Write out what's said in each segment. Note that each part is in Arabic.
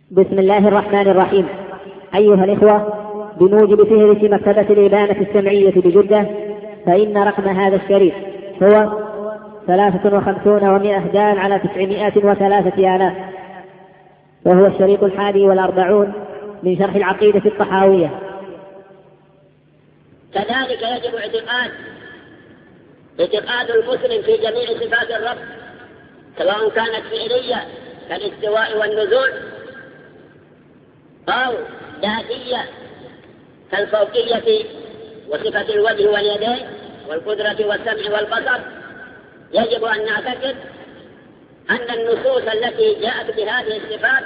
بسم الله الرحمن الرحيم. أيها الإخوة، بموجب فهرس مكتبة الإبانة السمعية بجدة، فإن رقم هذا الشريط هو 53 و100 دال على 903 آلاف، وهو الشريط 41 من شرح العقيدة الطحاوية. كذلك يجب اعتقاد المسلم في جميع صفات الرب، سواء كانت فعلية كالاستواء والنزول، أو ذاتية كالفوقية وصفة الوجه واليدين والقدرة والسمع والبصر. يجب أن نعتقد أن النصوص التي جاءت بهذه الصفات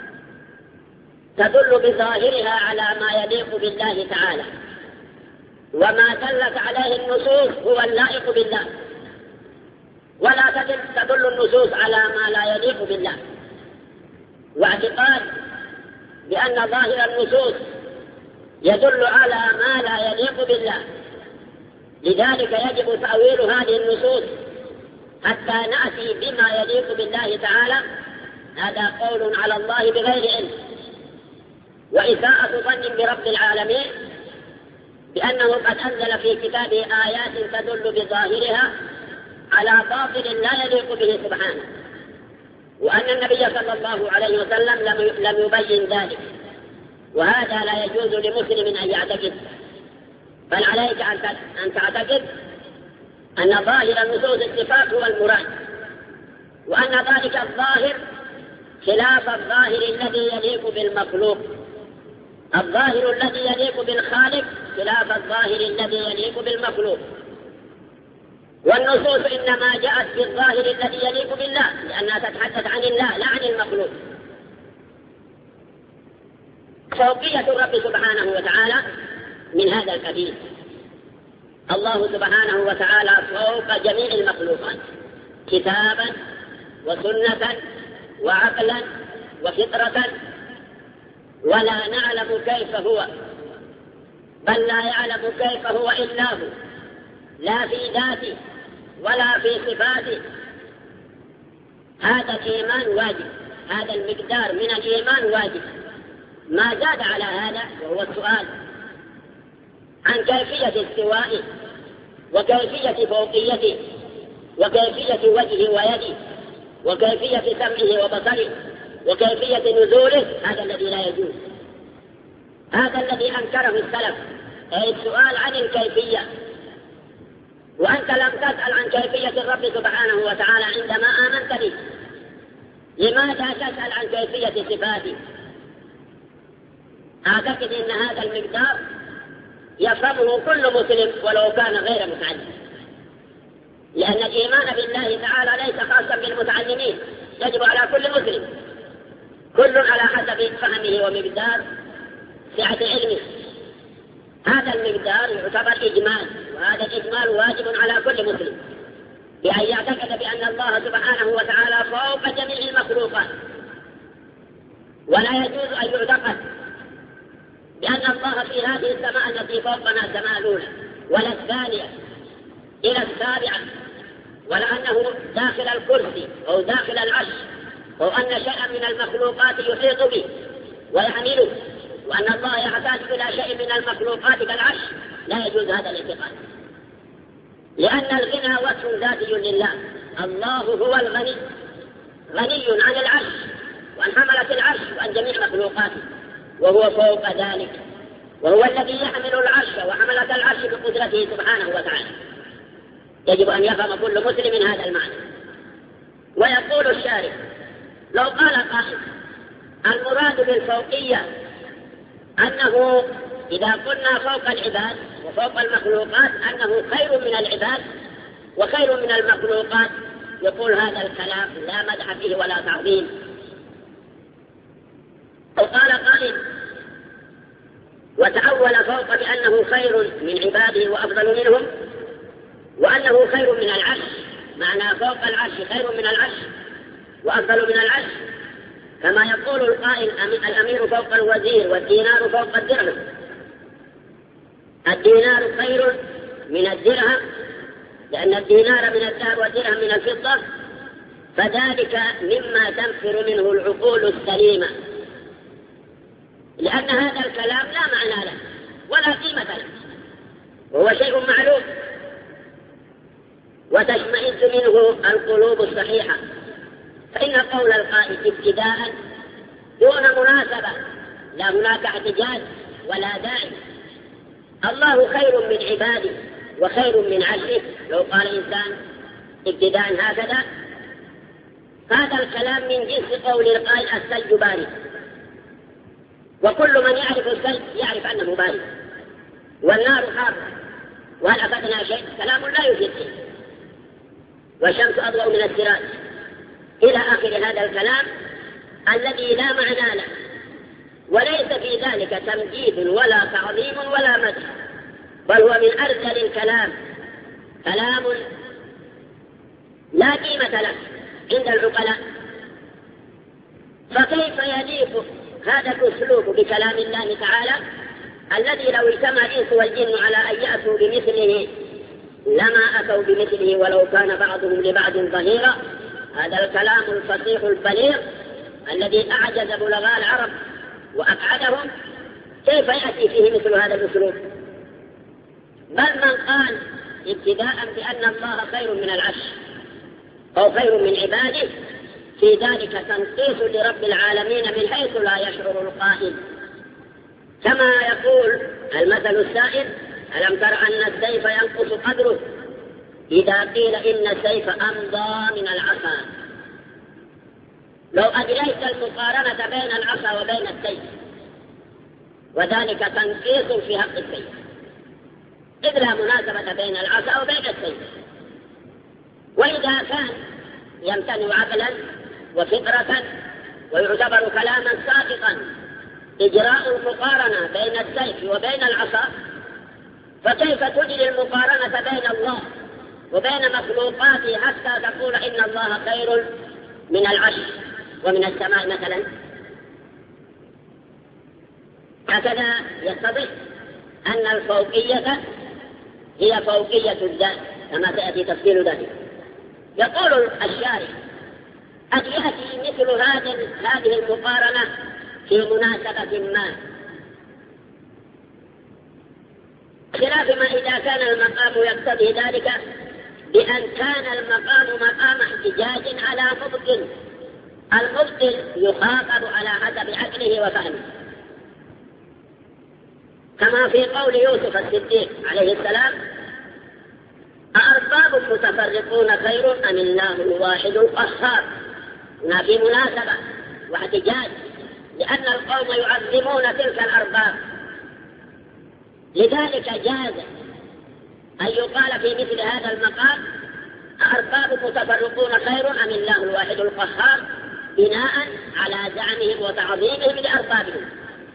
تدل بظاهرها على ما يليق بالله تعالى، وما دلت عليه النصوص هو اللائق بالله، ولا تدل النصوص على ما لا يليق بالله. واعتقاد بأن ظاهر النصوص يدل على ما لا يليق بالله، لذلك يجب تأويل هذه النصوص حتى نأتي بما يليق بالله تعالى. هذا قول على الله بغير علم، وإساءة ظن برب العالمين بأنه قد أنزل في كتابه آيات تدل بظاهرها على باطل لا يليق به سبحانه، وأن النبي صلى الله عليه وسلم لم يبين ذلك، وهذا لا يجوز لمسلم أن يعتقد، بل عليك أن تعتقد أن ظاهر النصوص الصفات هو المراد، وأن ذلك الظاهر خلاف الظاهر الذي يليق بالمخلوق. الظاهر الذي يليق بالخالق خلاف الظاهر الذي يليق بالمخلوق، والنصوص إنما جاءت بالظاهر الذي يليق بالله لأنها تتحدث عن الله لا عن المخلوق. فوقية الرب سبحانه وتعالى من هذا القبيل. الله سبحانه وتعالى فوق جميع المخلوقات كتابا وسنة وعقلا وفطرة، ولا نعلم كيف هو، بل لا يعلم كيف هو إلا هو، لا في ذاته ولا في صفاته. هذا الإيمان واجب، هذا المقدار من الإيمان واجب. ما زاد على هذا وهو السؤال عن كيفية استوائه وكيفية فوقيته وكيفية وجهه ويده وكيفية سمعه وبصره وكيفية نزوله. هذا الذي لا يجوز، هذا الذي أنكره السلف، أي السؤال عن الكيفية. وأنت لم تسأل عن كيفية الرب سبحانه وتعالى عندما آمنت به، لماذا تسأل عن كيفية صفاته؟ أعتقد أن هذا المقدار يفهمه كل مسلم ولو كان غير متعلم، لأن الإيمان بالله تعالى ليس خاصا بالمتعلمين، يجب على كل مسلم، كل على حسب فهمه ومقدار سعة علمه. هذا المقدار يعتبر إجمال، وهذا الإجمال واجب على كل مسلم بأن يعتقد بأن الله سبحانه وتعالى فوق جميع المخلوقات. ولا يجوز أن يعتقد بأن الله في هذه السماء التي فوقنا السماء الأولى ولا الثانية إلى السابعة، ولا أنه داخل الكرسي أو داخل العرش، أو أن شيئا من المخلوقات يحيط به ويحمله، وأن الله يحتاج إلى شيء من المخلوقات كالعرش. لا يجوز هذا الاعتقاد، لأن الغنى وصف ذاتي لله. الله هو الغني، غني عن العرش وعن حملة العرش وعن جميع مخلوقاته، وهو فوق ذلك، وهو الذي يحمل العرش وحملة العرش بقدرته سبحانه وتعالى. يجب أن يفهم كل مسلم هذا المعنى. ويقول الشارع: لو قال قائل المراد بالفوقية أنه إذا قلنا فوق العباد وفوق المخلوقات أنه خير من العباد وخير من المخلوقات، يقول هذا الكلام لا مدح فيه ولا تعظيم. أو قال قائل وتأول فوق بأنه خير من عباده وأفضل منهم، وأنه خير من العرش، معنى فوق العرش خير من العرش وأفضل من العرش، كما يقول القائل الأمير فوق الوزير والدينار فوق الدرهم. الدينار خير من الدرهم لأن الدينار من الذهب والدرهم من الفضة، فذلك مما تنفر منه العقول السليمة لأن هذا الكلام لا معنى له ولا قيمة له، وهو شيء معلوم وتشمئز منه القلوب الصحيحة. فإن قول القائل ابتداء دون مناسبة لا هناك احتجاج ولا داعي. الله خير من عباده وخير من عشره. لو قال إنسان ابتداء هكذا، هذا الكلام من جنس قول القائل الثلج بارد، وكل من يعرف الثلج يعرف أنه بارد، والنار حارة، وهل أفدنا شيء؟ كلام لا يفيد شيء، والشمس أضوأ من السراج، إلى آخر هذا الكلام الذي لا معنى له، وليس في ذلك تمجيد ولا تعظيم ولا مدح، بل هو من أرذل الكلام، كلام لا قيمة له عند العقلاء. فكيف يليق هذا الأسلوب بكلام الله تعالى الذي لو اجتمع الإنس والجن على أن يأتوا بمثله لما أتوا بمثله ولو كان بعضهم لبعض ظهيرا؟ هذا الكلام الفصيح البليغ الذي أعجز بلغاء العرب وأبعدهم، كيف يأتي فيه مثل هذا الأسلوب؟ بل من قال ابتداء بأن الله خير من العرش أو خير من عباده، في ذلك تنقيص لرب العالمين من حيث لا يشعر القائل، كما يقول المثل السائد: ألم تر أن السيف ينقص قدره إذا قيل إن السيف أمضى من العصا. لو أجريت المقارنة بين العصا وبين السيف، وذلك تنقيص في حق السيف، إذ لا مناسبة بين العصا وبين السيف. وإذا كان يمتنع عقلا وفطرة ويعتبر كلاما ساقطا إجراء المقارنة بين السيف وبين العصا، فكيف تجري المقارنة بين الله وبين مخلوقاته حتى تقول إن الله خير من العرش ومن السماء مثلا؟ هكذا يتضح أن الفوقية هي فوقية الذات كما سيأتي تفصيل ذلك. يقول الشارح: قد يأتي مثل هذه المقارنة في مناسبة ما، خلاف ما إذا كان المقام يقتضي ذلك بأن كان المقام مقام احتجاج على مبطل، المبطل يخاطب على حسب عقله وفهمه، كما في قول يوسف الصديق عليه السلام: أأرباب متفرقون خير أم الله الواحد القهار؟ هنا في مناسبة واحتجاج، لأن القوم يعظمون تلك الأرباب، لذلك جاز أن يقال في مثل هذا المقام: أأرباب متفرقون خير أم الله الواحد القهار، بناء على زعمهم وتعظيمهم لأربابهم.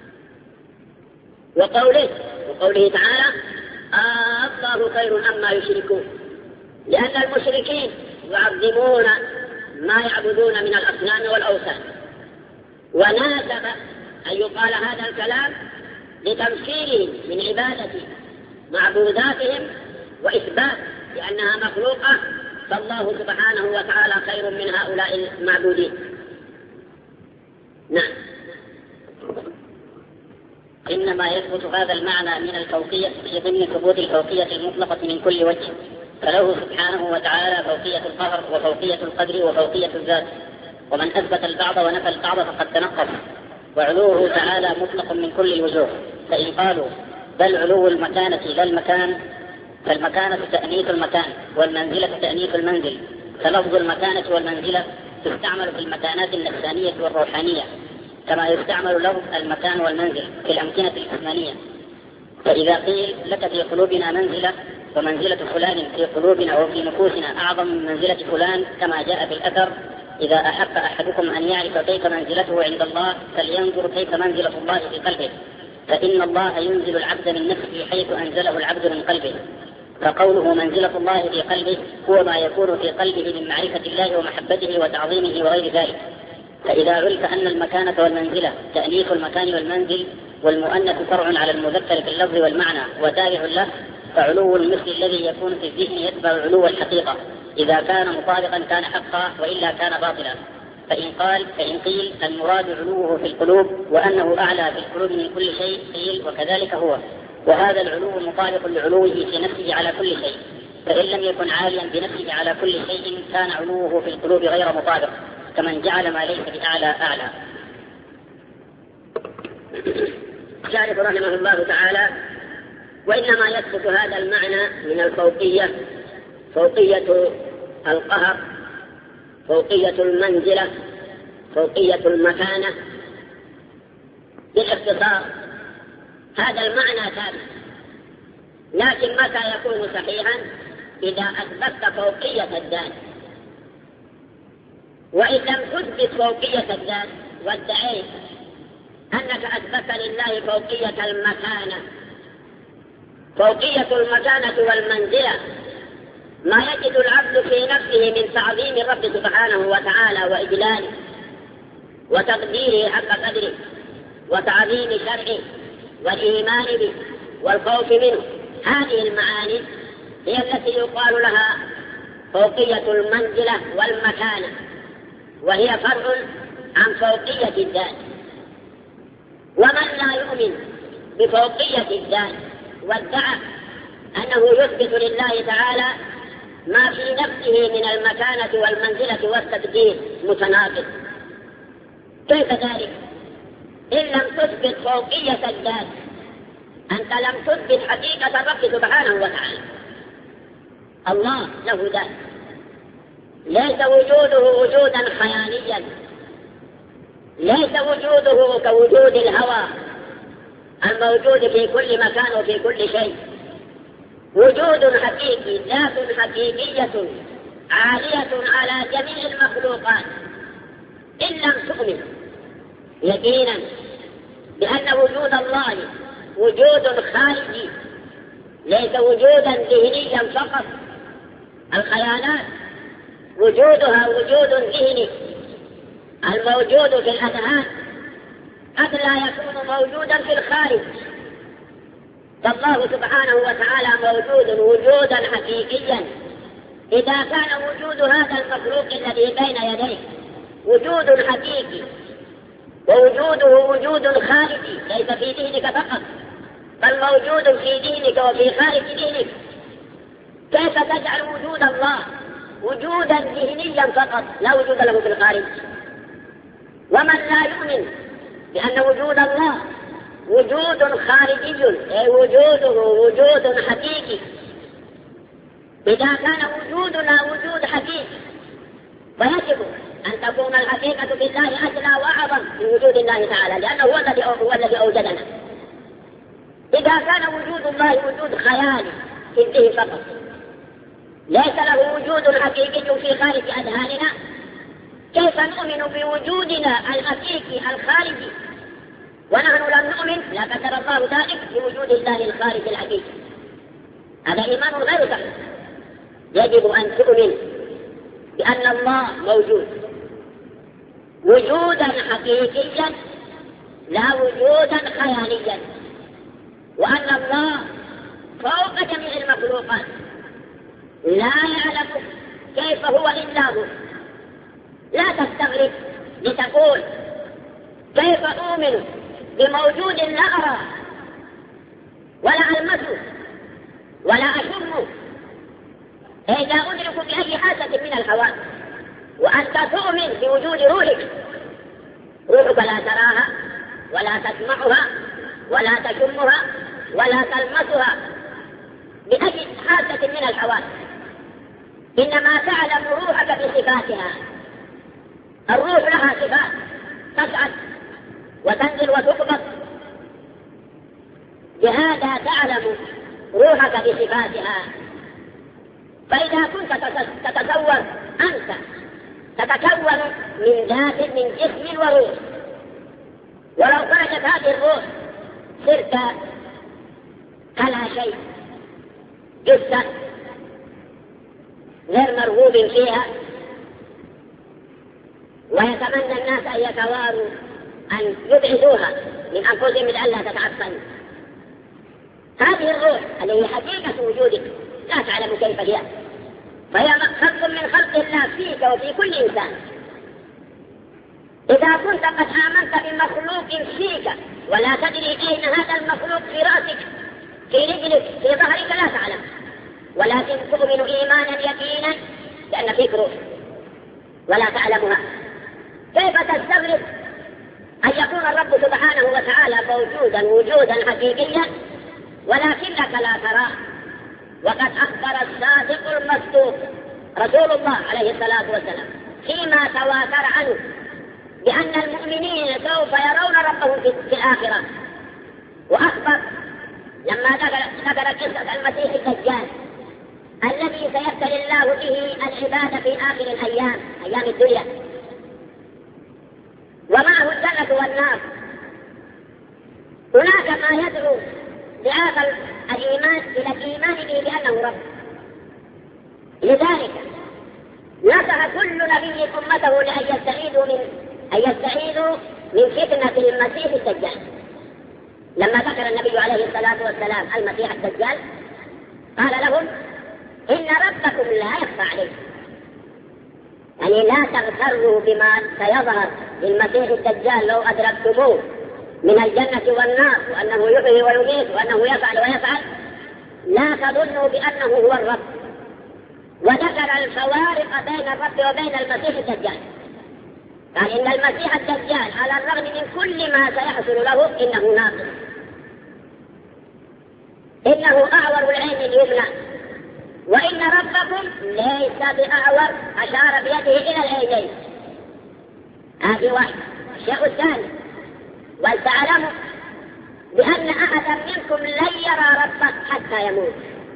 وقوله تعالى: الله خير أما يشركون، لأن المشركين يعظمون ما يعبدون من الأصنام والأوثان، وناسب أن يقال هذا الكلام لتمثيلهم من عبادة معبوداتهم وإثبات لأنها مخلوقة، فالله سبحانه وتعالى خير من هؤلاء المعبودين. نعم. إنما يثبت هذا المعنى من الفوقية في ضمن ثبوت الفوقية المطلقة من كل وجه، فله سبحانه وتعالى فوقية القهر وفوقية القدر وفوقية الذات، ومن أثبت البعض ونفى البعض فقد تنقص. وعلوه تعالى مطلق من كل الوجوه، فإن قالوا بل علو المكانة لا المكان، فالمكانة تأنيث المكان والمنزلة تأنيث المنزل، فلفظ المكانة والمنزلة تستعمل في المكانات النفسانية والروحانية كما يستعمل لفظ المكان والمنزل في الأمكنة الجسمانية. فإذا قيل لك في قلوبنا منزلة ومنزلة فلان في قلوبنا أو في نفوسنا أعظم من منزلة فلان، كما جاء في الأثر: إذا أحب أحدكم أن يعرف كيف منزلته عند الله فلينظر كيف منزلة الله في قلبه، فإن الله ينزل العبد من نفسه حيث أنزله العبد من قلبه. فقوله منزلة الله في قلبه هو ما يكون في قلبه من معرفة الله ومحبته وتعظيمه وغير ذلك. فإذا عرف أن المكانة والمنزلة تأنيث المكان والمنزل، والمؤنث فرع على المذكر في اللفظ والمعنى وتابع له، فعلو المثل الذي يكون في الذهن يتبع علو الحقيقة، إذا كان مطابقا كان حقا وإلا كان باطلا. فإن قيل المراد علوه في القلوب وأنه أعلى في القلوب من كل شيء قيل وكذلك هو، وهذا العلو مطابق لعلوه في نفسه على كل شيء، فإن لم يكن عاليا بنفسه على كل شيء كان علوه في القلوب غير مطابق، كمن جعل ما ليس بأعلى أعلى. شارح رحمه الله تعالى: وإنما يثبت هذا المعنى من الفوقية، فوقية القهر، فوقية المنزلة، فوقية المكانة. بالاختصار هذا المعنى ثابت، لكن متى يكون صحيحا؟ إذا أثبتت فوقية الذات. وإن لم تثبت فوقية الذات وادعيت أنك أثبت لله فوقية المكانة، فوقية المكانة والمنزلة ما يجد العبد في نفسه من تعظيم الرب سبحانه وتعالى وإجلاله وتقديره حق قدره وتعظيم شرعه والإيمان به والخوف منه. هذه المعاني هي التي يقال لها فوقية المنزلة والمكانة، وهي فرع عن فوقية الذات. ومن لا يؤمن بفوقية الذات وادعى أنه يثبت لله تعالى ما في نفسه من المكانة والمنزلة والتقدير متناقض. كيف ذلك؟ إن لم تثبت فوقية الذات أنت لم تثبت حقيقة الرب سبحانه وتعالى. الله له ذات، ليس وجوده وجودا خياليا، ليس وجوده كوجود الهوى الموجود في كل مكان وفي كل شيء. وجود حقيقي، ذات حقيقية عالية على جميع المخلوقات. إن لم تؤمن يقينا بأن وجود الله وجود خارجي ليس وجودا ذهنيا فقط، الخيالات وجودها وجود ذهني الموجود في الأذهان قد لا يكون موجودا في الخارج، فالله سبحانه وتعالى موجود وجودا حقيقيا. إذا كان وجود هذا المخلوق الذي بين يديه وجود حقيقي ووجوده وجود خارجي ليس في دينك فقط بل موجود في دينك وفي خارج دينك، كيف تجعل وجود الله وجودا ذهنيا فقط لا وجود له في الخارج؟ ومن لا يؤمن بأن وجود الله وجود خارجي أي وجوده وجود حقيقي، إذا كان وجودنا وجود حقيقي فيجب أن تكون الحقيقة في الله أجلى وأعظم من وجود الله تعالى، لأنه هو الذي أوجدنا. إذا كان وجود الله وجود خيالي في الذهن فقط ليس له وجود حقيقي في خارج أذهاننا، كيف نؤمن بوجودنا الحقيقي الخارجي ونحن لم نؤمن لا قدر الله ذلك بوجود الله الخارجي الحقيقي؟ هذا إيمان غير صحيح. يجب أن تؤمن بأن الله موجود وجودا حقيقيا لا وجودا خياليا، وأن الله فوق جميع المخلوقات لا يعلم كيف هو إلا هو. لا تستغرب لتقول كيف أؤمن بموجود لا أرى ولا ألمسه ولا أشمه إذا أدرك بأي حاسة من الحواس، وأنت تؤمن بوجود روحك. روحك لا تراها ولا تسمعها ولا تشمها ولا تلمسها بأي حاسة من الحواس، إنما تعلم روحك بصفاتها. الروح لها صفات تصعد وتنزل وتقبض، بهذا تعلم روحك بصفاتها. فإذا كنت تتصور أنت تتكون من ذات من جسم وروح، ولو خرجت هذه الروح صرت كلا شيء، جثة غير مرغوب فيها، ويتمنى الناس أن يتواروا أن يبعدوها من أنفسهم لئلا تتعفن. هذه الروح التي هي حقيقة وجودك لا تعلم كيف هي، فهي خلق من خلق الله فيك وفي كل إنسان. إذا كنت قد آمنت بمخلوق فيك ولا تدري أين هذا المخلوق، في رأسك، في رجلك، في ظهرك، لا تعلم، ولكن تؤمن إيمانا يقينا لأن فيك روح ولا تعلمها، كيف تستغرب أن يكون الرب سبحانه وتعالى موجودا وجودا حقيقيا ولكنك لا تراه؟ وقد أخبر الصادق المصدوق رسول الله عليه الصلاة والسلام فيما تواتر عنه بأن المؤمنين سوف يرون ربهم في الآخرة، وأخبر لما ذكر قصة المسيح الدجال الذي سيبتلي الله به العباد في آخر الأيام، أيام الدنيا، ومعه الجنة والنار. هناك ما يدعو لهذا الإيمان إلى الإيمان به بأنه رب. لذلك نصح كل نبي أمته لأن يستعيذوا من فتنة المسيح الدجال. لما ذكر النبي عليه الصلاة والسلام المسيح الدجال قال لهم إن ربكم لا يخفى عليه، يعني لا تغتروا بما سيظهر للمسيح الدجال لو أدركتموه من الجنة والنار، وأنه يحيي ويميت وأنه يفعل ويفعل، لا تظنوا بأنه هو الرب. وذكر الفوارق بين الرب وبين المسيح الدجال، قال إن المسيح الدجال على الرغم من كل ما سيحصل له إنه ناقص، إنه أعور العين اليمنى، وإن ربكم ليس بأعور، أشار بيده إلى العينين. هذه واحدة. الشيء الثاني ولتعلموا بأن أحدا منكم لن يرى ربه حتى يموت.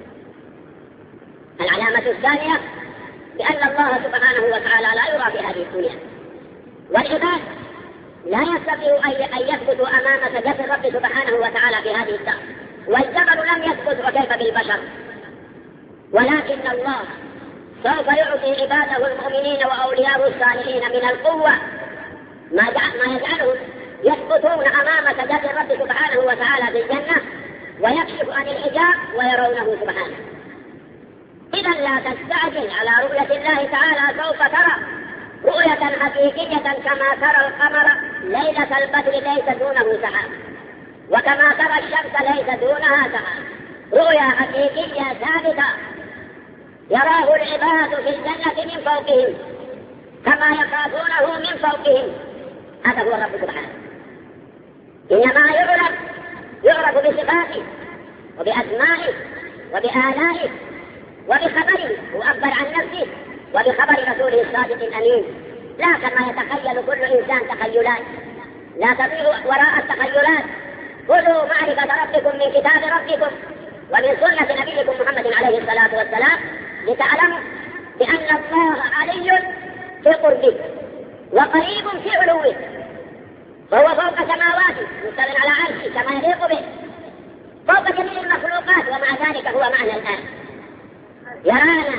العلامة الثانية بأن الله سبحانه وتعالى لا يرى في هذه الدنيا، والعباد لا يستطيع أن يثبتوا أمام سجد الرب سبحانه وتعالى في هذه الدار، والجبل لم يثبت وكيف بالبشر، ولكن الله سوف يعطي عباده المؤمنين وأولياءه الصالحين من القوة ما يجعلهم يثبتون أمام سجد الرب سبحانه وتعالى في الجنة، ويكشف عن الحجاب ويرونه سبحانه. إذا لا تستعجل على رؤية الله تعالى، سوف ترى رؤية حقيقية كما ترى القمر ليلة البدر ليس دونه سحاب، وكما ترى الشمس ليس دونها سحاب، رؤيا حقيقية ثابتة يراه العباد في الجنة من فوقهم كما يخافونه من فوقهم. هذا هو الرب سبحانه. إنما يعرف بصفاته وبأسمائه وبآلائه وبخبره، وأخبر عن نفسه وبخبر رسوله الصادق الأمين، لا كما يتخيل كل إنسان تخيلات. لا تضيعوا وراء التخيلات، خذوا معرفة ربكم من كتاب ربكم ومن سنة نبيكم محمد عليه الصلاة والسلام، لتعلموا بأن الله علي في قربه وقريب في علوه، فهو فوق سماواته مستوٍ على عرشه كما يليق به، فوق جميع المخلوقات، ومع ذلك هو معنا الآن يرانا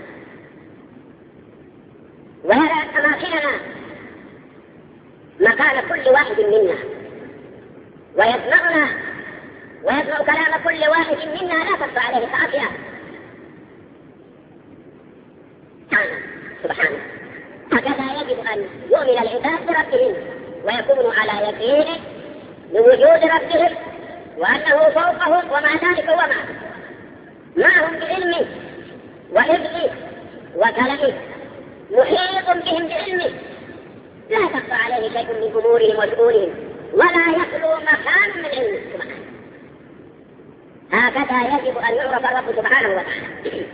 ويرى أماكننا مكان كل واحد منا، ويسمعنا ويسمع كلام كل واحد منا لا تخفى عليه خافية. سبحانه. هكذا يجب أن يؤمن العباد بربهم ويكونوا على يقين بوجود ربهم وأنه فوقهم، ومع ذلك هو معهم بعلمه وحفظه وكلامه، محيط بهم بعلمه، لا تخفى عليه شيء من أمورهم وشؤونهم، ولا يخلو مكان من علمه سبحانه. هكذا يجب أن يعرف الرب سبحانه وتعالى.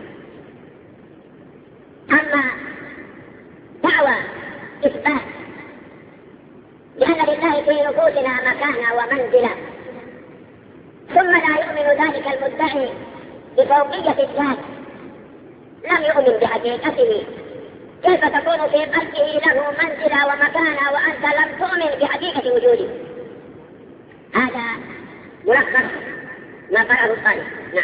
أما دعوى إثبات لأن لله في نفوسنا مكانا ومنزلا، ثم لا يؤمن ذلك المدعي بفوقية الذات، لم يؤمن بحقيقته، كيف تكون في قلبه له منزلا ومكانا وأنت لم تؤمن بحقيقة وجوده؟ هذا ملخص ما قرأه القارئ. نعم.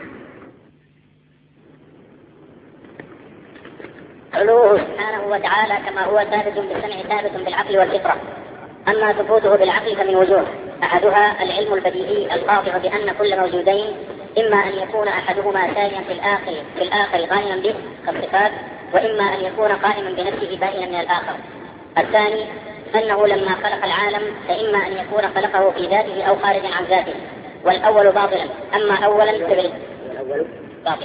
علوه سبحانه وتعالى كما هو ثابت بالسمع ثابت بالعقل والفطرة. أما ثبوته بالعقل فمن وجوه، أحدها العلم البديهي القاطع بأن كل موجودين إما أن يكون أحدهما ساريا في الآخر قائما به كالصفات، وإما أن يكون قائما بنفسه بائنا من الآخر. الثاني أنه لما خلق العالم فإما أن يكون خلقه في ذاته أو خارجا عن ذاته، والأول باطلا. أما أولا باطل.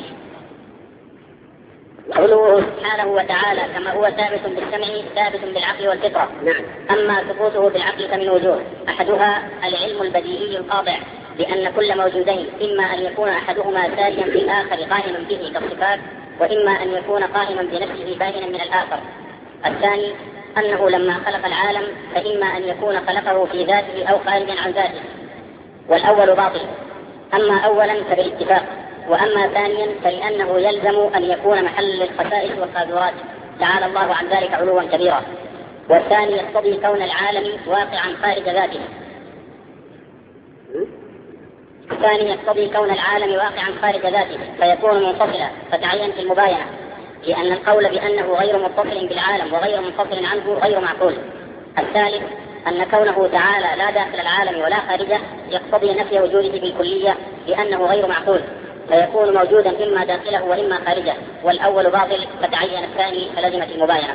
علوه سبحانه وتعالى كما هو ثابت بالسمع ثابت بالعقل والفطرة. أما ثبوته بالعقل فمن وجوه، أحدها العلم البديهي القاطع بأن كل موجودين إما أن يكون أحدهما ساريا في الآخر قائما به كالصفات، وإما أن يكون قائما بنفسه بائنا من الآخر. الثاني أنه لما خلق العالم فإما أن يكون خلقه في ذاته أو خارجا عن ذاته، والأول باطل. أما أولا فبالاتفاق، وأما ثانيا فلأنه يلزم أن يكون محل للخسائس والقاذورات، تعالى الله عن ذلك علوا كبيرا. والثاني يقتضي كون العالم واقعا خارج ذاته. الثاني يقتضي كون العالم واقعا خارج ذاته فيكون منفصلا، فتعين المباينة، لأن القول بأنه غير متصل بالعالم وغير منفصل عنه غير معقول. الثالث أن كونه تعالى لا داخل العالم ولا خارجه يقتضي نفي وجوده بالكلية، لأنه غير معقول، فيكون موجودا إما داخله وإما خارجه، والأول باطل فتعين الثاني فلزمت المباينة.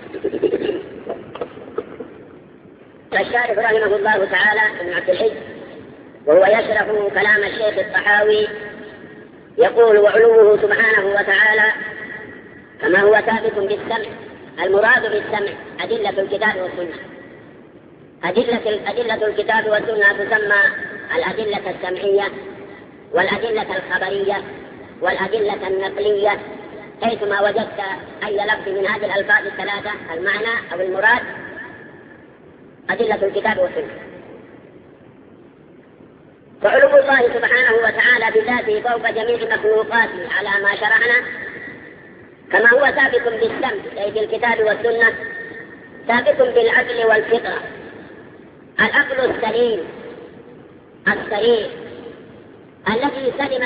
الشارح رحمه الله تعالى ابن عبد الحج وهو يشرح كلام الشيخ الطحاوي يقول: وعلوه سبحانه وتعالى كما هو ثابت بالسمع. المراد بالسمع أدلة الكتاب والسنة. أدلة الكتاب والسنة تسمى الأدلة السمعية والأدلة الخبرية والأدلة النقلية، حيثما وجدت أي لفظ من هذه الألفاظ الثلاثة المعنى أو المراد أدلة الكتاب والسنة. فعلو الله سبحانه وتعالى بذاته فوق جميع مخلوقاته على ما شرعنا كما هو ثابت بالسمع أي بالكتاب والسنة، ثابت بالعقل والفطرة. العقل السليم السليم الذي سلم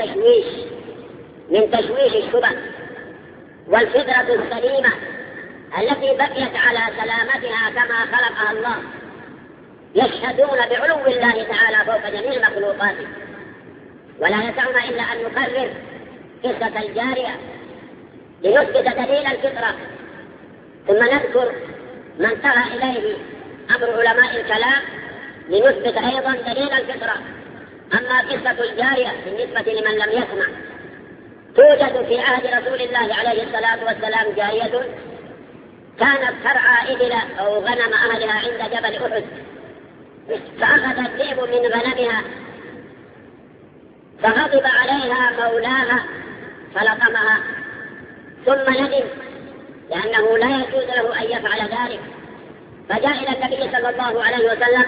من تشويش الشبه، والفطرة السليمة التي بقيت على سلامتها كما خلقها الله، يشهدون بعلو الله تعالى فوق جميع مخلوقاته. ولا يسعنا إلا أن نكرر قصة الجارية لنثبت دليل الفطرة، ثم نذكر ما انتهى إليه أمر علماء الكلام لنثبت أيضا دليل الفطرة. أما قصة الجارية بالنسبة لمن لم يسمع، توجد في عهد رسول الله عليه الصلاة والسلام جارية كانت ترعى إبل أو غنم أهلها عند جبل أحد، فأخذ الذئب من غنمها فغضب عليها مولاها فلطمها، ثم ندم لأنه لا يجوز له أن يفعل ذلك، فجاء إلى النبي صلى الله عليه وسلم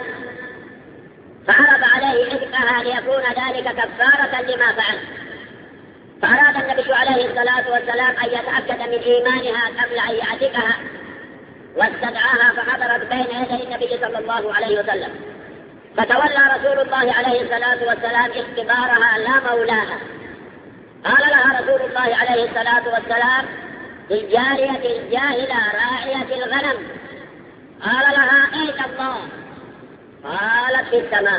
فعرض عليه عتقها ليكون ذلك كفارة لما فعل. فأراد النبي عليه الصلاة والسلام أن يتأكد من إيمانها قبل أن يعتقها، واستدعاها فحضرت بين يدي النبي صلى الله عليه وسلم، فتولى رسول الله عليه الصلاة والسلام اختبارها لا مولاها. قال لها رسول الله عليه الصلاة والسلام: للجارية الجاهلة راعية الغنم. قال لها: أين الله؟ قالت: في السماء.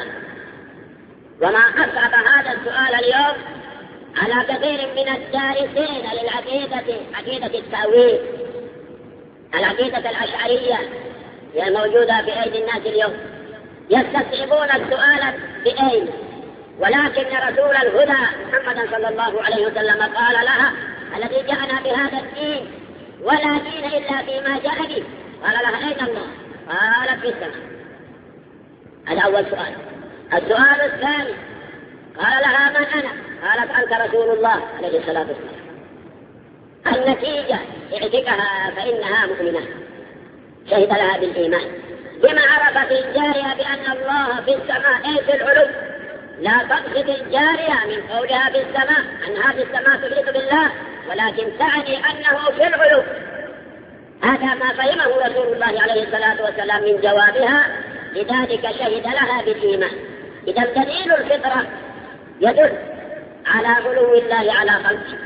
وما أصعب هذا السؤال اليوم على كثير من الدارسين للعقيدة، عقيدة التأويل، العقيدة الأشعرية هي الموجودة بأيدي الناس اليوم، يستصعبون السؤال بأين، ولكن رسول الهدى محمد صلى الله عليه وسلم قال لها: الذي جاءنا بهذا الدين ولا دين إلا فيما جاء به. قال لها: أين الله؟ قالت: في السماء. هذا أول سؤال. السؤال الثاني قال لها: من أنا؟ قالت: أنت رسول الله عليه الصلاة والسلام. النتيجة اعتقها فإنها مؤمنة، شهد لها بالإيمان. بما عرفت الجارية بأن الله في السماء أي في العلو، لا تقصد الجارية من قولها في السماء أن هذه السماء تحيط بالله، ولكن تعني أنه في العلو. هذا ما فهمه رسول الله عليه الصلاة والسلام من جوابها، لذلك شهد لها بالإيمان. إذا دليل الفطرة يدل على علو الله على خلقه.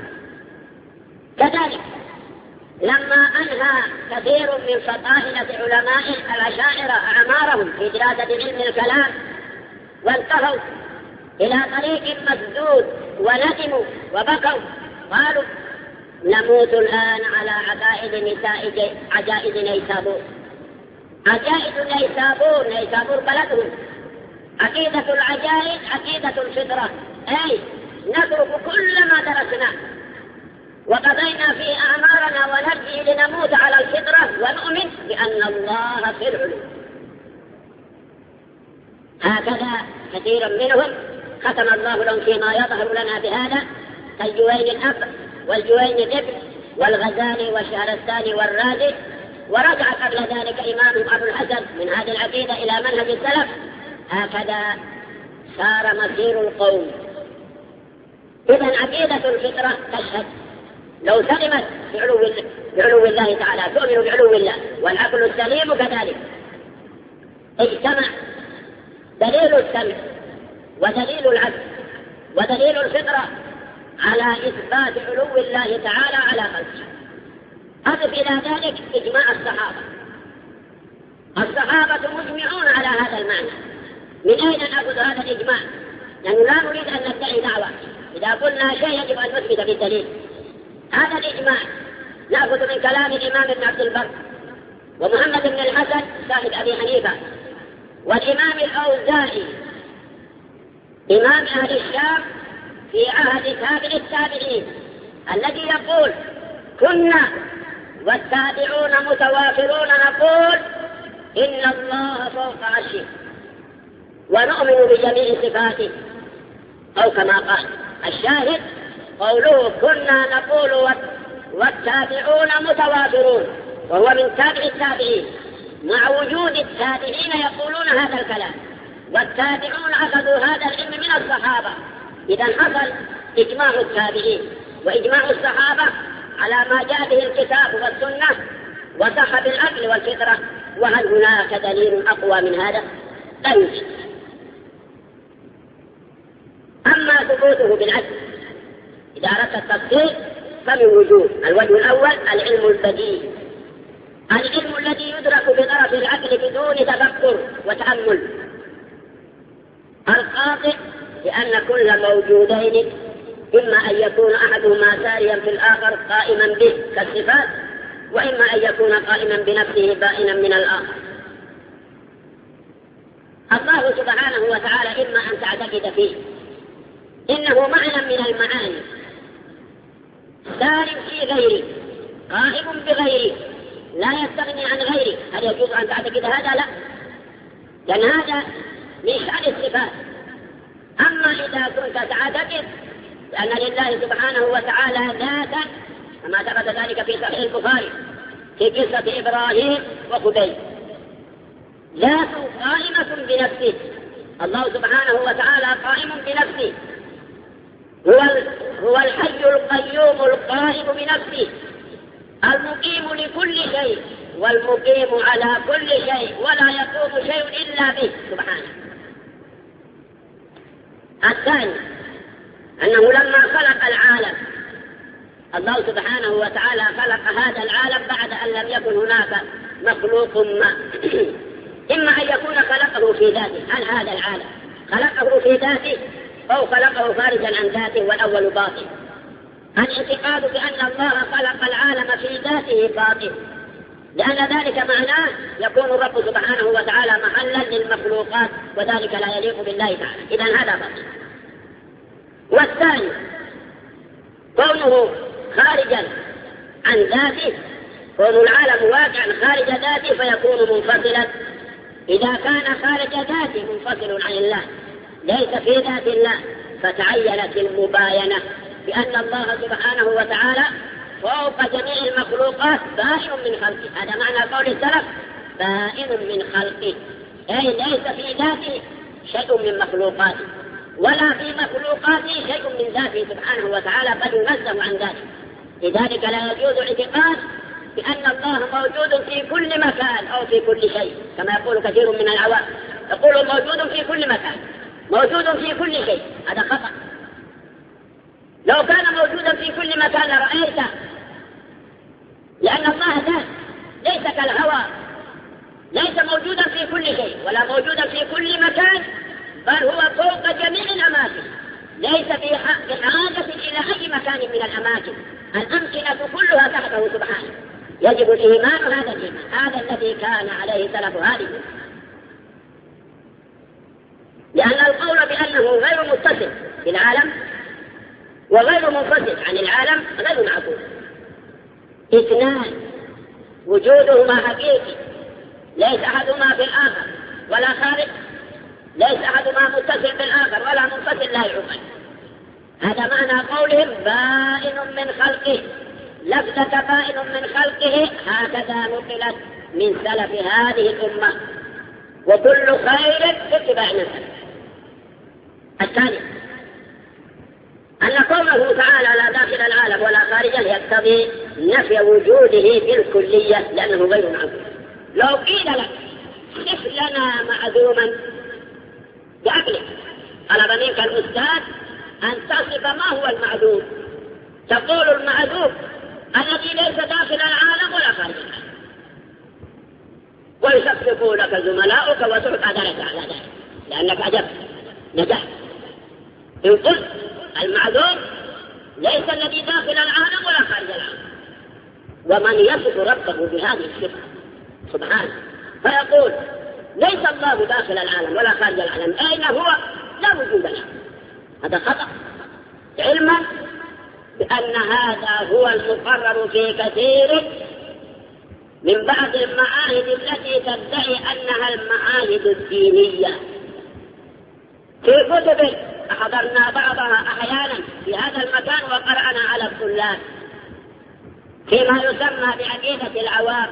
كذلك لما أنهى كثير من فضائلة علماء الأشاعرة أعمارهم في دراسة علم الكلام وانتهوا إلى طريق مسدود وندموا وبكوا، قالوا: نموت الآن على عقائد نساء عجائز نيسابور. عقائد نيسابور بلدهم. عقيدة العجائز عقيدة الفطرة، أي نترك كل ما درسناه وقضينا في أعمارنا ونرجي لنموت على الفطرة ونؤمن بأن الله في العلو. هكذا كثير منهم ختم الله لهم فيما يظهر لنا بهذا كالجويني الأب والجويني الابن والغزالي والشهرستاني والرازي، ورجع قبل ذلك إمامهم أبو الحسن من هذه العقيدة إلى منهج السلف. هكذا صار مسير القوم. إذن عقيدة الفطرة تشهد لو سلمت بعلو الله تعالى، تؤمن بعلو الله، والعقل السليم كذلك، اجتمع دليل السمع ودليل العقل ودليل الفطرة على إثبات علو الله تعالى على خلقه. أضف إلى ذلك إجماع الصحابة مجمعون على هذا المعنى. من أين نأخذ هذا الإجماع؟ لأنه لا نريد أن ندعي دعوة، إذا قلنا شيء يجب أن نثبت بالدليل. هذا الإجماع نأخذ من كلام الإمام ابن عبد البر ومحمد بن الحسن صاحب أبي حنيفة والإمام الأوزاعي إمام أهل الشام في عهد تابع التابعين، الذي يقول كنا والتابعون متوافرون نقول إن الله فوق عرشه ونؤمن بجميع صفاته، أو كما قال. الشاهد قوله كنا نقول والتابعون متوافرون، وهو من تابع التابعين، مع وجود التابعين يقولون هذا الكلام، والتابعون أخذوا هذا العلم من الصحابة. إذا حصل إجماع التابعين وإجماع الصحابة على ما جاء به الكتاب والسنة وصح بالعقل والفطرة. وهل هناك دليل أقوى من هذا؟ لا يوجد. أما ثبوته بالعقل إذا أردت التفصيل فمن وجود: الوجه الأول العلم البديهي، العلم الذي يدرك بطرف العقل بدون تفكر وتأمل، القاطع لأن كل موجودين إما أن يكون أحدهما ساريا في الآخر قائما به كالصفات، وإما أن يكون قائما بنفسه بائنا من الآخر. الله سبحانه وتعالى إما أن تعتقد فيه إنه معنى من المعاني سار في غيره قائم بغيره لا يستغني عن غيره. هل يجوز أن تعتقد هذا؟ لا، لأن هذا من شأن الصفات. أما إذا كنت تعتقد لأن لله سبحانه وتعالى ذاتا، كما ثبت ذلك في صحيح البخاري في قصة إبراهيم وخبيب، ذاته قائمة بنفسه. الله سبحانه وتعالى قائم بنفسه، هو الحي القيوم القائم بنفسه، المقيم لكل شيء والمقيم على كل شيء، ولا يقوم شيء إلا به سبحانه. الثاني أنه لما خلق العالم الله سبحانه وتعالى خلق هذا العالم بعد أن لم يكن هناك مخلوق ما إما أن يكون خلقه في ذاته. هل هذا العالم خلقه في ذاته أو خلقه خارجا عن ذاته والأول باطل؟ الاعتقاد بأن الله خلق العالم في ذاته باطل، لأن ذلك معناه يكون الرب سبحانه وتعالى محلا للمخلوقات، وذلك لا يليق بالله تعالى. إذن هذا باطل. والثاني كونه خارجا عن ذاته، كون العالم واقعا خارج ذاته فيكون منفصلا. إذا كان خارج ذاته منفصل عن الله ليس في ذات الله، فتعينت المباينة بأن الله سبحانه وتعالى فوق جميع المخلوقات بائن من خلقه. هذا معنى قول السلف بائن من خلقه، أي ليس في ذاته شيء من مخلوقاته ولا في مخلوقاته شيء من ذاته سبحانه وتعالى، بل ينزه عن ذاته. لذلك لا يجوز اعتقاد بأن الله موجود في كل مكان أو في كل شيء، كما يقول كثير من العوام، يقول موجود في كل مكان، موجود في كل شيء. هذا خطأ. لو كان موجودا في كل مكان لرأيته، لأن الله ذات ليس كالهوى، ليس موجودا في كل شيء ولا موجودا في كل مكان، بل هو فوق جميع الأماكن، ليس بحاجة إلى أي مكان من الأماكن. الأمكنة كلها تحته سبحانه، يجب الإيمان هذا الإيمان، هذا الذي كان عليه سلف هذه الأمة. لأن القول بأنه غير متصل بالعالم وغير منفصل عن العالم غير معقول. اثنان وجودهما حقيقي، ليس أحدهما في الآخر ولا خارج، ليس أحدهما متصل بالآخر ولا منفصل لا يعقل. هذا معنى قولهم بائن من خلقه. لفظة بائن من خلقه هكذا نقلت من سلف هذه الأمة، وكل خير في اتباع السلف. الثاني أن قوله تعالى لا داخل العالم ولا خارجه يقتضي نفي وجوده بالكلية لأنه غير معقول. لو قيل لك صف لنا معدوما بعقلك، طلب منك الأستاذ أن تصف ما هو المعدوم، تقول المعدوم الذي ليس داخل العالم ولا خارج العالم، ويصفق لك زملاؤك وتعطى درجة على ذلك لأنك أجبت نجحت. إن قلت المعدوم ليس الذي داخل العالم ولا خارج العالم، ومن يصف ربه بهذه الصفة سبحانه فيقول ليس الله داخل العالم ولا خارج العالم، أين هو؟ لا وجود له، هذا خطأ، علما بأن هذا هو المقرر في كثير من بعض المعاهد التي تدعي أنها المعاهد الدينية. في كتب حضرنا بعضها أحيانا في هذا المكان وقرأنا على الطلاب فيما يسمى بعقيدة العوام،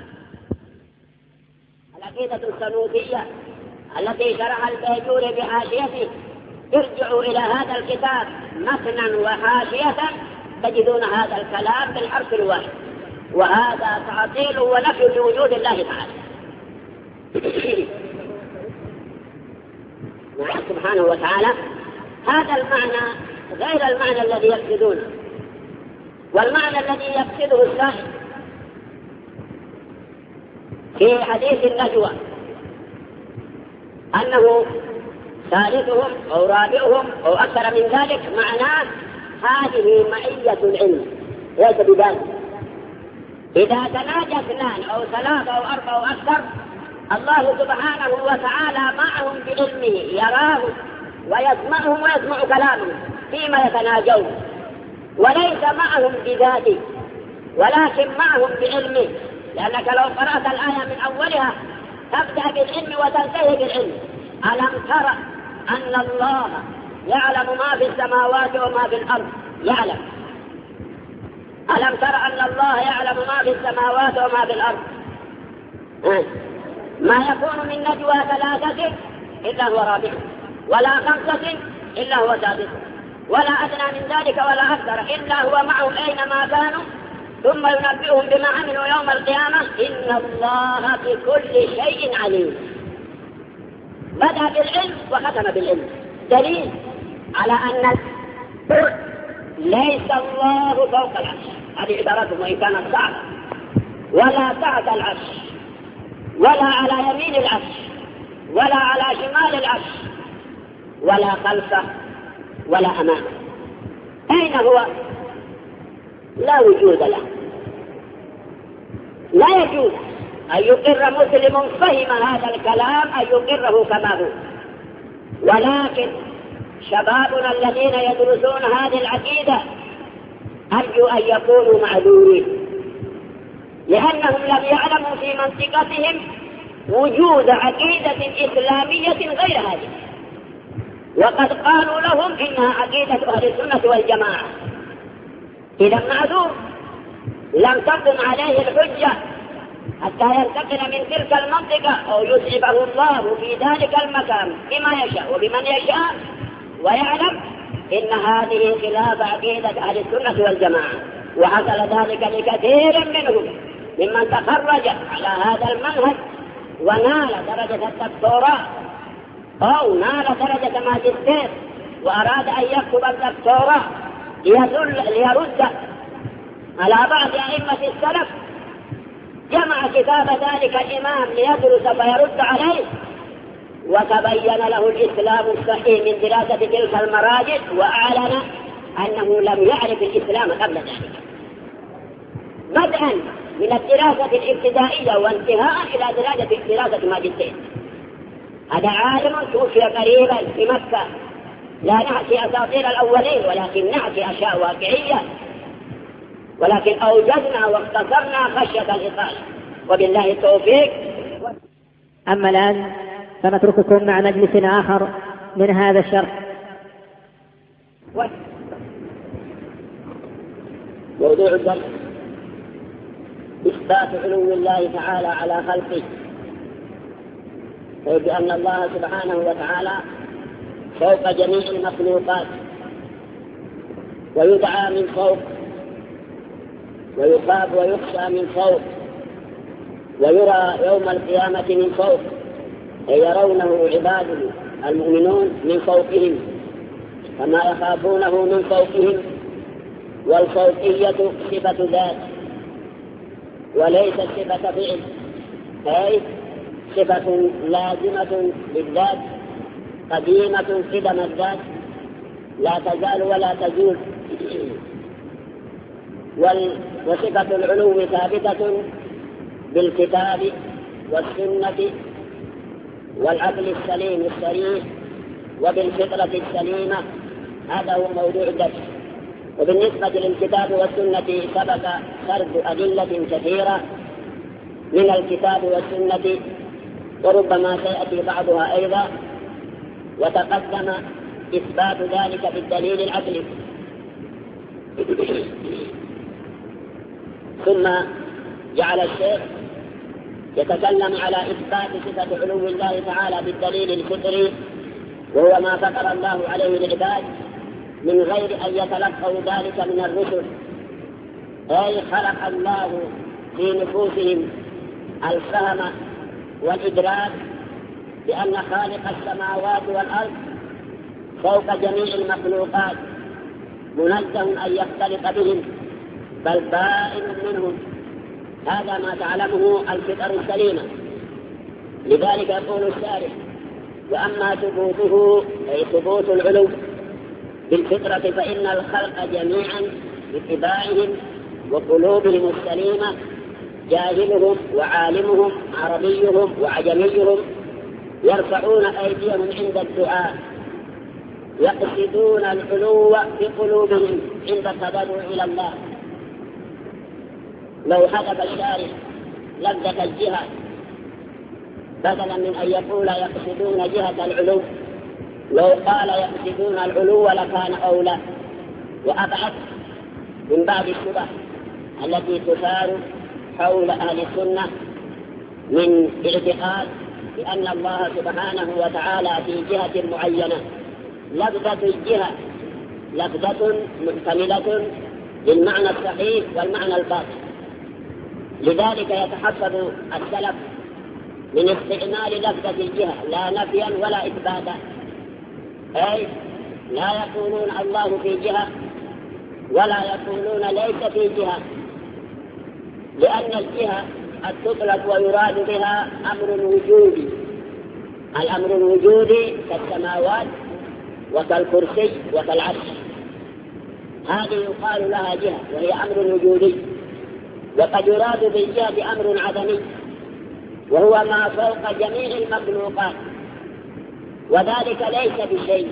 العقيدة السنوسية التي شرح البيجوري بحاشيته. ارجعوا إلى هذا الكتاب متنا وحاشية تجدون هذا الكلام بالحرف الواحد، وهذا تعطيل ونفي لوجود الله تعالى. سبحانه وتعالى هذا المعنى غير المعنى الذي يقصدونه، والمعنى الذي يقصده السائل في حديث النجوى أنه ثالثهم أو رابعهم أو أكثر من ذلك، معناه هذه معية العلم ليس بذلك. إذا تناجى اثنان أو ثلاثة أو أربعة أو أكثر الله سبحانه وتعالى معهم بعلمه، يراه ويسمعهم ويسمع كلامهم فيما يتناجون، وليس معهم بذاته ولكن معهم بعلمه. لأنك لو قرأت الآية من أولها تبدأ بالعلم وتنتهي بالعلم. ألم ترى أن الله يعلم ما في السماوات وما في الأرض؟ يعلم. ألم ترى أن الله يعلم ما في السماوات وما في الأرض؟ ما يكون من نجوى ثلاثة إلا هو رابع، ولا خمسة إلا هو سادس، ولا أدنى من ذلك ولا أكثر إلا هو معهم أينما كانوا ثم ينبئهم بما عملوا يوم القيامة إن الله بكل شيء عليم. بدأ بالعلم وختم بالعلم، دليل على أن ليس الله فوق العرش، هذه عبارتهم وإن كانت صعبة، ولا تحت العرش، ولا على يمين العرش، ولا على شمال العرش، ولا خلفه ولا أمامه. أين هو؟ لا وجود له. لا يجوز أن يقر مسلم فهم هذا الكلام أن يقره كما هو، ولكن شبابنا الذين يدرسون هذه العقيدة أرجو أن يكونوا معذورين، لأنهم لم يعلموا في منطقتهم وجود عقيدة إسلامية غير هذه، وقد قالوا لهم إنها عقيدة أهل السنة والجماعة. إذا معذور لم تقم عليه الحجة حتى ينتقل من تلك المنطقة أو يصيبه الله في ذلك المكان بما يشاء وبمن يشاء، ويعلم إن هذه خلاف عقيدة أهل السنة والجماعة. وحصل ذلك لكثير منهم ممن تخرج على هذا المنهج ونال درجة الدكتوراه أو نال درجة ماجستير وأراد أن يكتب الدكتوراه ليرد على بعض أئمة السلف، جمع كتاب ذلك الإمام ليدرس فيرد عليه، وتبين له الإسلام الصحيح من دراسة تلك المراجع، وأعلن أنه لم يعرف الإسلام قبل ذلك. بدءا من الدراسة الابتدائية وانتهاء إلى دراسة ماجستير. هذا عالم توفي قريبا في مكة، لا نحكي أساطير الأولين ولكن نحكي أشياء واقعية، ولكن أوجدنا واختصرنا خشية الإطالة، وبالله التوفيق. أما الآن فنترككم مع مجلس آخر من هذا الشرح. موضوع الدرس إثبات علو الله تعالى على خلقه، بأن الله سبحانه وتعالى فوق جميع المخلوقات، ويدعى من فوق، ويخاف ويخشى من فوق، ويرى يوم القيامة من فوق، أي يرونه عباده المؤمنون من فوقهم كما يخافونه من فوقهم. والفوقية صفة ذات وليست صفة فعل، أي صفة لازمة للذات قديمة قدم الذات لا تزال ولا تزول. وصفة العلو ثابتة بالكتاب والسنة والعقل السليم الصريح وبالفطرة السليمة. هذا هو موضوع الدرس. وبالنسبة للكتاب والسنة سبق سرد أدلة كثيرة من الكتاب والسنة، وربما سيأتي بعضها أيضا، وتقدم إثبات ذلك بالدليل العقلي. ثم جعل الشيخ يتكلم على إثبات صفة علو الله تعالى بالدليل الفطري، وهو ما فطر الله عليه العباد من غير أن يتلقوا ذلك من الرسل، أي خلق الله في نفوسهم الفهم والإدراك بأن خالق السماوات والأرض فوق جميع المخلوقات، منزه أن يختلط بهم بل بائن منهم. هذا ما تعلمه الفطر السليمة. لذلك يقول الشارح: وأما ثبوته أي ثبوت العلو بالفطرة فإن الخلق جميعا باتباعهم وقلوبهم السليمة، جاهلهم وعالمهم عربيهم وعجميهم، يرفعون أيديهم عند الدعاء، يقصدون العلو في قلوبهم عند التضرع إلى الله. لو حذف الشارح لفظة الجهة بدلا من أن يقول يقصدون جهة العلو، لو قال يقصدون العلو لكان أولى وأبعد من بعض الشبه التي تثار حول أهل السنة من اعتقاد بأن الله سبحانه وتعالى في جهة معينة. لفظة الجهة لفظة محتملة للمعنى الصحيح والمعنى الباطل، لذلك يتحفظ السلف من استعمال لفظة الجهة لا نفيا ولا إثباتا، أي لا يقولون الله في جهة ولا يقولون ليس في جهة، لأن الجهة قد تطلق ويراد بها أمر وجودي. الأمر الوجودي كالسماوات وكالكرسي وكالعرش، هذه يقال لها جهة وهي أمر وجودي. وقد يراد بالجهة أمر عدمي وهو ما فوق جميع المخلوقات، وذلك ليس بشيء.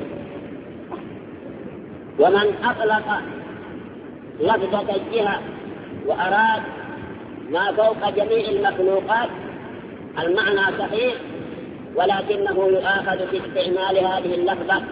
ومن أطلق لفظة الجهة وأراد ما فوق جميع المخلوقات المعنى صحيح، ولكنه يؤاخذ في استعمال هذه اللفظة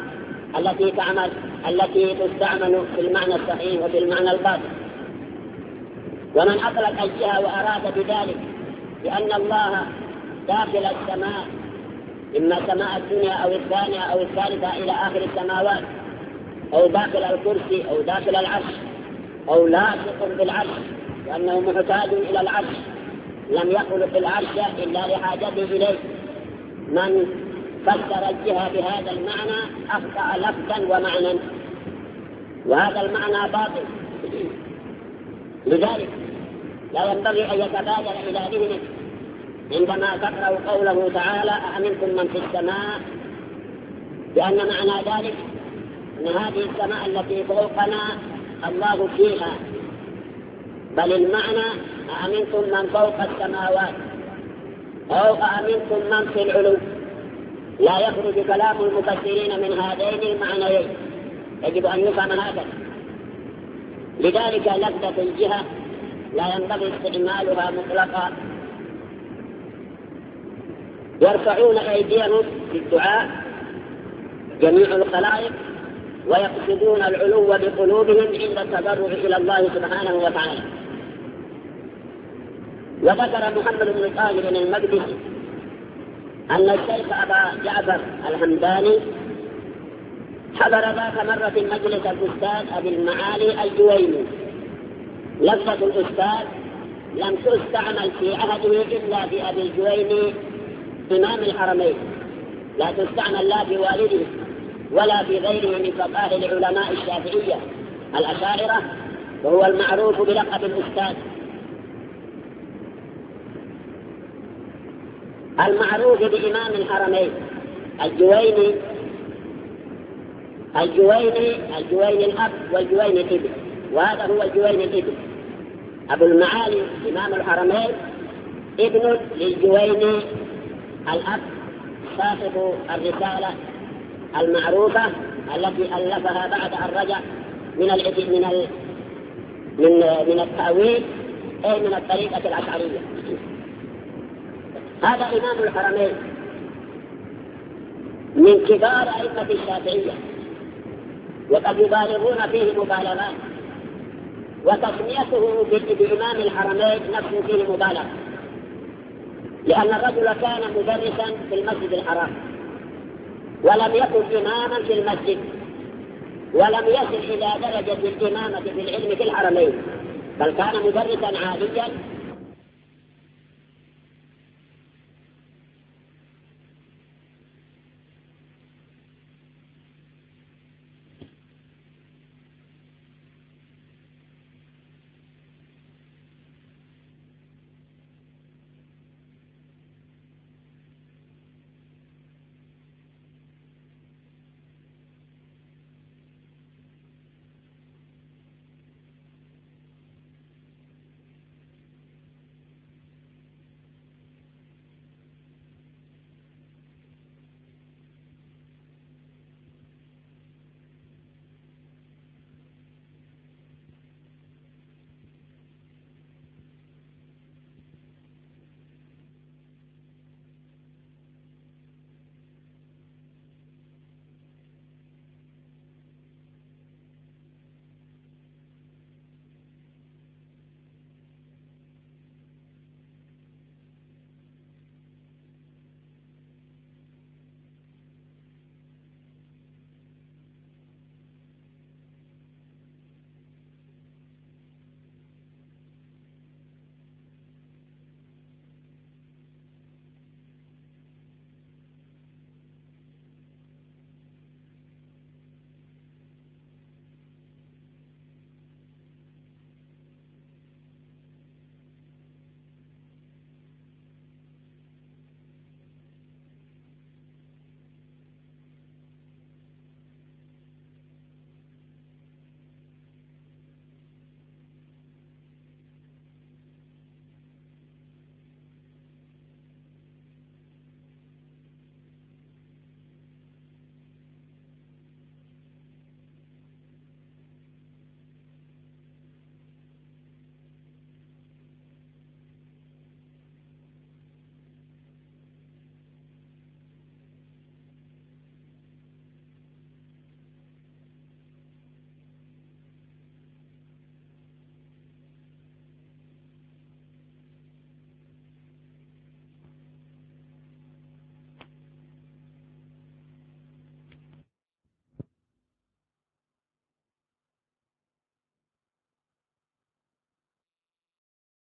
التي تستعمل في المعنى الصحيح وفي المعنى الباطل. ومن أطلق الجهة وأراد بذلك بأن الله داخل السماء، إما سماء الدنيا أو الثانية أو الثالثة إلى آخر السماوات، أو داخل الكرسي أو داخل العرش، أو لاصق بالعرش وأنه محتاج إلى العرش، لم يخلق العرش إلا لحاجته إليه. من فسر الجهة بهذا المعنى أخطأ لفظا ومعنى، وهذا المعنى باطل. لذلك لا ينبغي أن يتبادر إلى ذهنك عندما تقرأ قوله تعالى أأمنتم من في السماء، لأن معنى ذلك أن هذه السماء التي فوقنا الله فيها، بل المعنى أأمنتم من فوق السماوات أو أأمنتم من في العلو. لا يخرج كلام المفسرين من هذين المعنيين، يجب أن يفهم هكذا. لذلك لفظة الجهة لا ينبغي استعمالها مطلقا. يرفعون أيديهم في الدعاء جميع الخلائق ويقصدون العلو بقلوبهم عند التضرع إلى الله سبحانه وتعالى. وذكر محمد بن طاهر المقدسي أن الشيخ أبا جعفر الحمداني حضر ذات مرة مجلس الأستاذ أبي المعالي الجويني. لفظة الأستاذ لم تستعمل في عهده إلا بأبي الجويني إمام الحرمين، لا تستعمل لا بوالده ولا بغيره من فقهاء العلماء الشافعية الأشاعرة، وهو المعروف بلقب الأستاذ. المعروف بإمام الحرمين الجويني الأب والجويني الابن، وهذا هو الجويني الابن. أبو المعالي إمام الحرمين ابن للجويني الأب، صاحب الرسالة المعروفة التي ألفها بعد أن رجع من التأويل أي من الطريقة الأشعرية. هذا إمام الحرمين من كبار أئمة الشافعية، وقد يبالغون فيه مبالغات، وتسميته بإمام الحرمين نفسه فيه مبالغة، لأن الرجل كان مدرسا في المسجد الحرام ولم يكن إماما في المسجد، ولم يصل إلى درجة الإمامة في العلم في الحرمين، بل كان مدرسا عاديا